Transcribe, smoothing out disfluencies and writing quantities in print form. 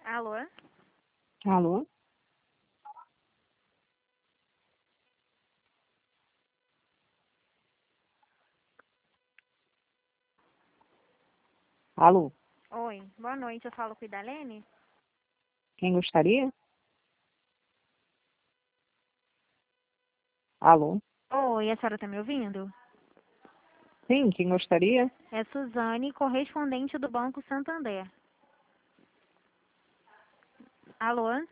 Alô? Alô? Alô? Oi, boa noite. Eu falo com a Idalene? Quem gostaria? Alô? Oi, a senhora tá me ouvindo? Sim, quem gostaria? É Suzane, correspondente do Banco Santander. Alô?